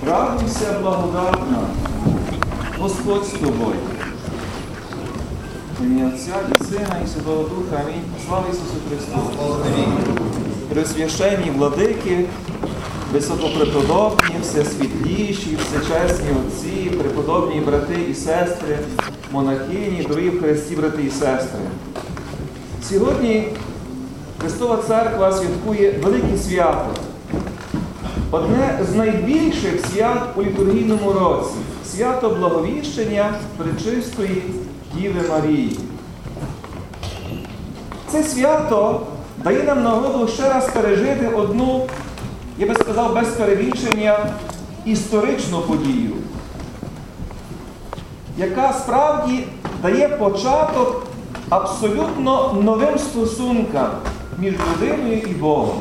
Радуйся, благодатна, Господь з тобою. В ім'я Отця і Сина, і Святого Духа. Амінь. Слава Ісусу Христу! Пресвященні владики, високопреподобні, всесвітліші, всечесні отці, преподобні брати і сестри, монахині, дорогі в Христі, брати і сестри. Сьогодні Христова Церква святкує велике свято. Одне з найбільших свят у літургійному році – свято Благовіщення Пречистої Діви Марії. Це свято дає нам нагоду ще раз пережити одну, я би сказав, без перебільшення, історичну подію, яка справді дає початок абсолютно новим стосункам між людиною і Богом.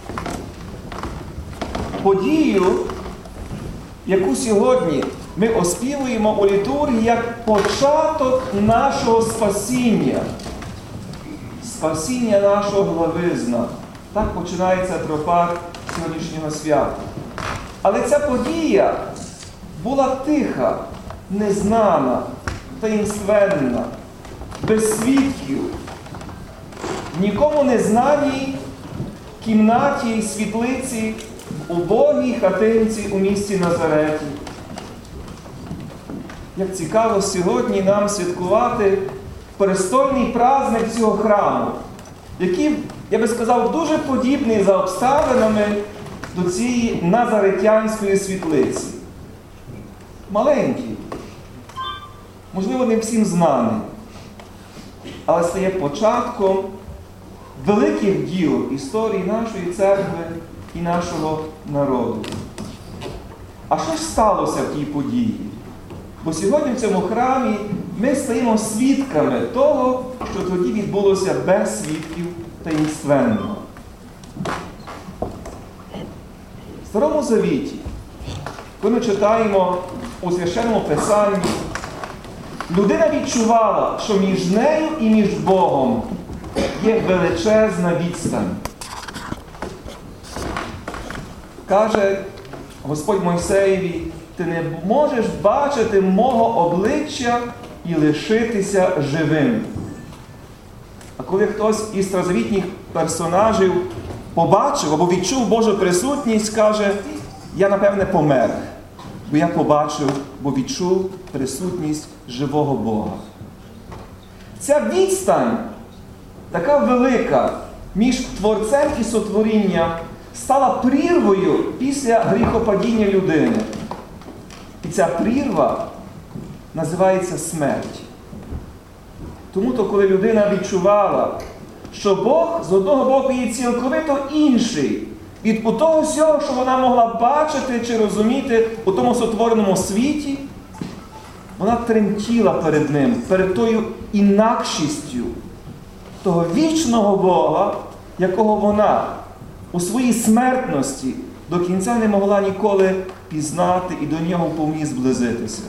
Подію, яку сьогодні ми оспівуємо у літургії як початок нашого спасіння. Спасіння нашого главизна. Так починається тропар сьогоднішнього свята. Але ця подія була тиха, незнана, таїнственна, без свідків, нікому не знаній кімнаті і світлиці в убогій хатинці у місті Назареті. Як цікаво сьогодні нам святкувати престольний праздник цього храму, який, я би сказав, дуже подібний за обставинами до цієї назаретянської світлиці. Маленький, можливо, не всім знаний, але стає початком великих діл історії нашої церкви і нашого народу. А що ж сталося в тій події? Бо сьогодні в цьому храмі ми стаємо свідками того, що тоді відбулося без свідків таїнственно. В Старому Завіті, коли ми читаємо у Священному Писанні, людина відчувала, що між нею і між Богом є величезна відстань. Каже Господь Мойсеєві: ти не можеш бачити мого обличчя і лишитися живим. А коли хтось із старозавітніх персонажів побачив або відчув Божу присутність, каже: я, напевне, помер, бо я побачив, бо відчув присутність живого Бога. Ця відстань, така велика, між Творцем і сотворінням, стала прірвою після гріхопадіння людини. І ця прірва називається смерть. Тому-то, коли людина відчувала, що Бог з одного боку є цілковито інший від того всього, що вона могла бачити чи розуміти у тому сотвореному світі, вона тремтіла перед ним, перед тою інакшістю того вічного Бога, якого вона у своїй смертності до кінця не могла ніколи пізнати і до нього вповні зблизитися.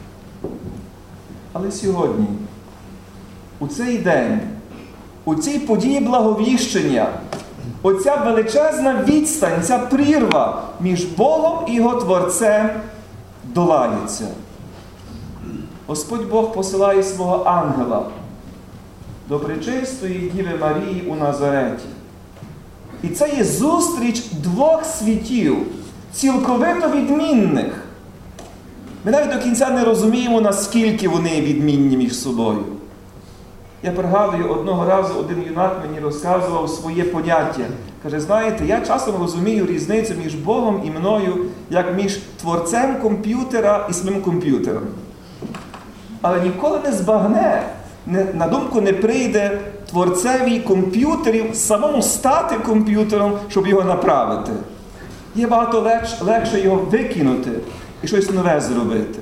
Але сьогодні, у цей день, у цій події Благовіщення, оця величезна відстань, ця прірва між Богом і Його Творцем долається. Господь Бог посилає свого ангела до Пречистої Діви Марії у Назареті. І це є зустріч двох світів, цілковито відмінних. Ми навіть до кінця не розуміємо, наскільки вони відмінні між собою. Я пригадую, одного разу один юнак мені розказував своє поняття. Каже: знаєте, я часом розумію різницю між Богом і мною, як між творцем комп'ютера і самим комп'ютером. Але ніколи не збагне, на думку не прийде творцеві комп'ютерів самому стати комп'ютером, щоб його направити. Є багато легше його викинути і щось нове зробити.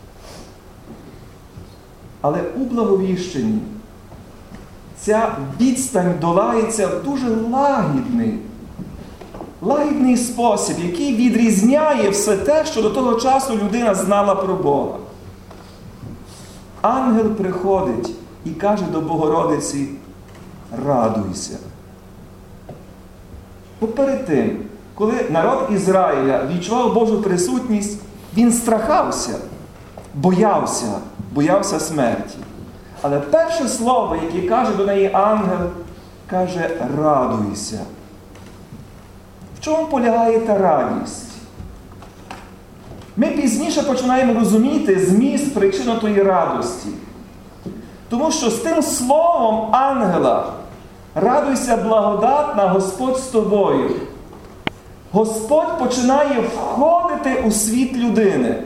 Але у Благовіщенні ця відстань долається в дуже лагідний спосіб, який відрізняє все те, що до того часу людина знала про Бога. Ангел приходить і каже до Богородиці: радуйся. Бо перед тим, коли народ Ізраїля відчував Божу присутність, він страхався, боявся смерті. Але перше слово, яке каже до неї ангел, каже: радуйся. В чому полягає та радість? Ми пізніше починаємо розуміти зміст, причину тої радості. Тому що з тим словом ангела «Радуйся, благодатна, Господь з тобою», Господь починає входити у світ людини.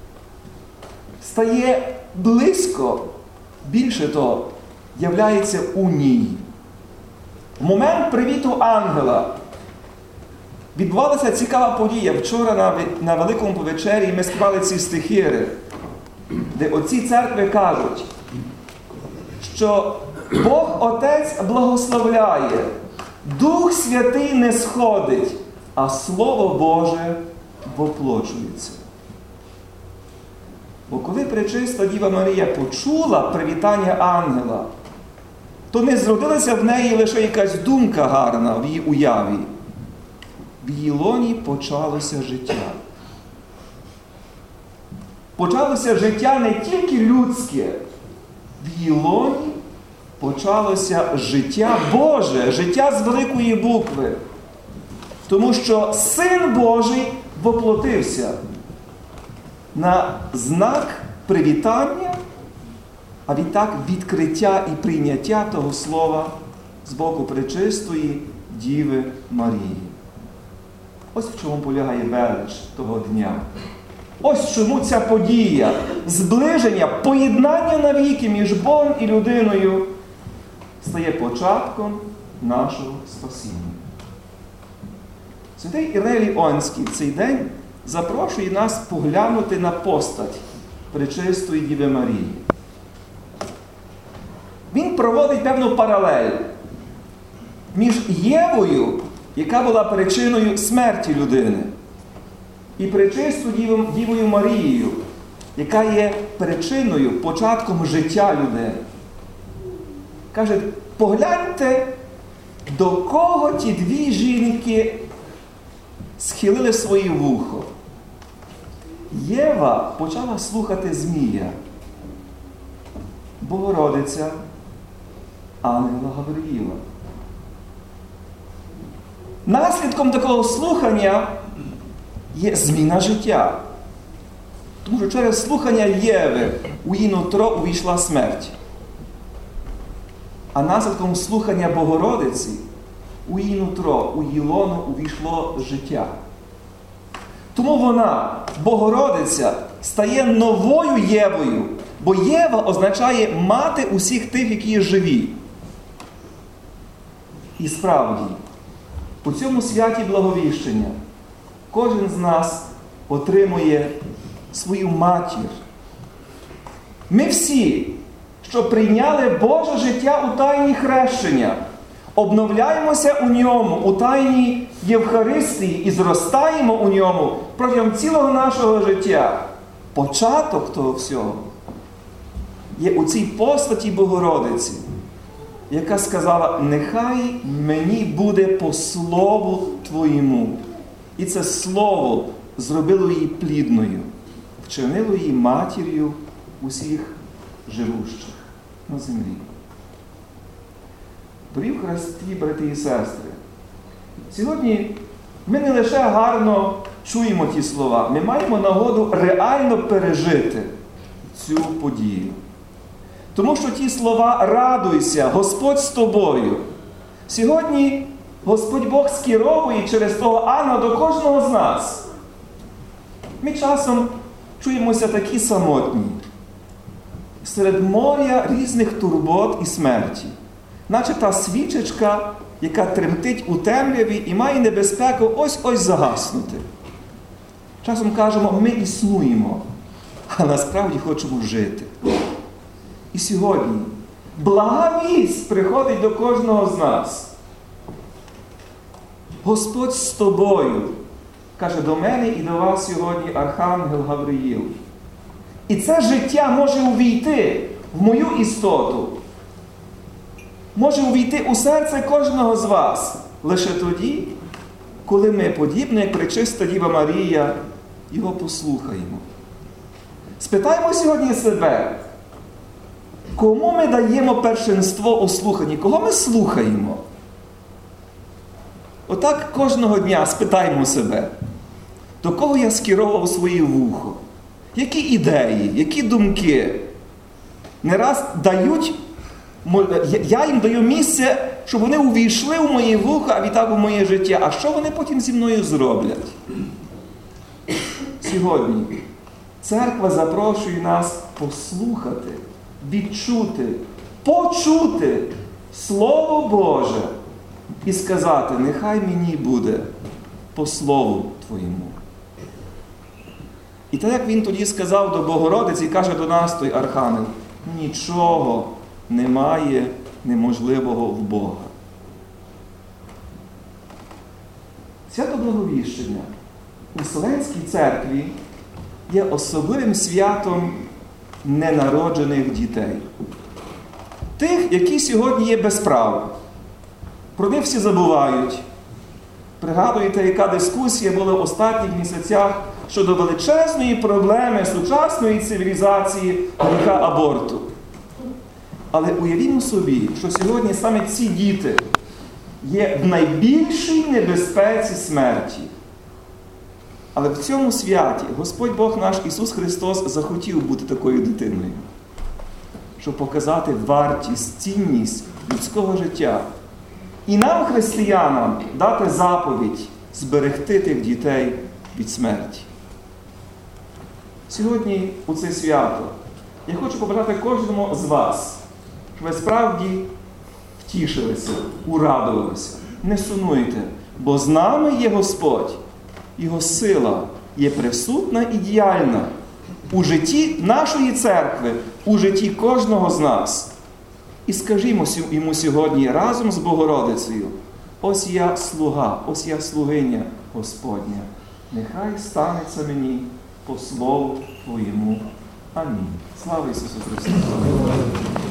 Стає близько, більше того, являється у ній. В момент привіту ангела відбувалася цікава подія. Вчора на Великому повечері ми співали ці стихири, де отці церкви кажуть, що Бог Отець благословляє, Дух Святий не сходить, а Слово Боже воплочується. Бо коли пречиста Діва Марія почула привітання ангела, то не зродилася в неї лише якась думка гарна в її уяві. В її лоні почалося життя. Почалося життя не тільки людське, в її лоні почалося життя Боже, життя з великої букви. Тому що Син Божий воплотився на знак привітання, а відтак відкриття і прийняття того слова з боку пречистої Діви Марії. Ось в чому полягає велич того дня. Ось чому ця подія, зближення, поєднання навіки між Богом і людиною стає початком нашого спасіння. Святий Іриней Ліонський в цей день запрошує нас поглянути на постать пречистої Діви Марії. Він проводить певну паралель між Євою, яка була причиною смерті людини, і пречистою Дівою Марією, яка є причиною, початком життя людини. Каже, погляньте, до кого ті дві жінки схилили своє вухо. Єва почала слухати Змія, Богородиця ангела Гавриїла. Наслідком такого слухання є зміна життя. Тому що через слухання Єви у її нутро увійшла смерть. А наслідком слухання Богородиці у її нутро, у її лоно увійшло життя. Тому вона, Богородиця, стає новою Євою, бо Єва означає мати усіх тих, які є живі. І справді, у цьому святі Благовіщення кожен з нас отримує свою матір. Ми всі, що прийняли Боже життя у тайні хрещення, обновляємося у ньому, у тайній Євхаристії і зростаємо у ньому протягом цілого нашого життя. Початок того всього є у цій постаті Богородиці, яка сказала: «Нехай мені буде по слову Твоєму». І це слово зробило її плідною, вчинило її матір'ю усіх живущих на землі. Дорогі в Христі, брати і сестри, сьогодні ми не лише гарно чуємо ті слова, ми маємо нагоду реально пережити цю подію. Тому що ті слова «Радуйся, Господь з тобою» сьогодні Господь Бог скеровує через того ангела до кожного з нас. Ми часом чуємося такі самотні, серед моря різних турбот і смерті. Наче та свічечка, яка тремтить у темряві і має небезпеку ось-ось загаснути. Часом кажемо, ми існуємо, а насправді хочемо жити. І сьогодні блага вість приходить до кожного з нас. Господь з тобою, каже до мене і до вас сьогодні архангел Гавриїл. І це життя може увійти в мою істоту, може увійти у серце кожного з вас лише тоді, коли ми, подібно як пречиста Діва Марія, його послухаємо. Спитаємо сьогодні себе, кому ми даємо першинство у слуханні? Кого ми слухаємо? Отак кожного дня спитаємо себе, до кого я скеровував своє вухо? Які ідеї, які думки? Не раз дають, я їм даю місце, щоб вони увійшли у моє вухо, а відтак у моє життя. А що вони потім зі мною зроблять? Сьогодні церква запрошує нас послухати, відчути, почути Слово Боже і сказати, нехай мені буде по Слову Твоєму. І так, як він тоді сказав до Богородиці, каже до нас той архангел, нічого немає неможливого в Бога. Свято Благовіщення у Вселенській церкві є особливим святом ненароджених дітей. Тих, які сьогодні є без права. Про них всі забувають. Пригадуєте, яка дискусія була в останніх місяцях щодо величезної проблеми сучасної цивілізації гріха аборту. Але уявімо собі, що сьогодні саме ці діти є в найбільшій небезпеці смерті. Але в цьому святі Господь Бог наш Ісус Христос захотів бути такою дитиною, щоб показати вартість, цінність людського життя. І нам, християнам, дати заповідь зберегти тих дітей від смерті. Сьогодні у це свято я хочу побажати кожному з вас, щоб ви справді втішилися, урадувалися. Не сумуйте, бо з нами є Господь. Його сила є присутна і діяльна у житті нашої церкви, у житті кожного з нас. І скажімо йому сьогодні разом з Богородицею, ось я слуга, ось я слугиня Господня. Нехай станеться мені по Слову Твоєму. Амінь. Слава Ісусу Христу!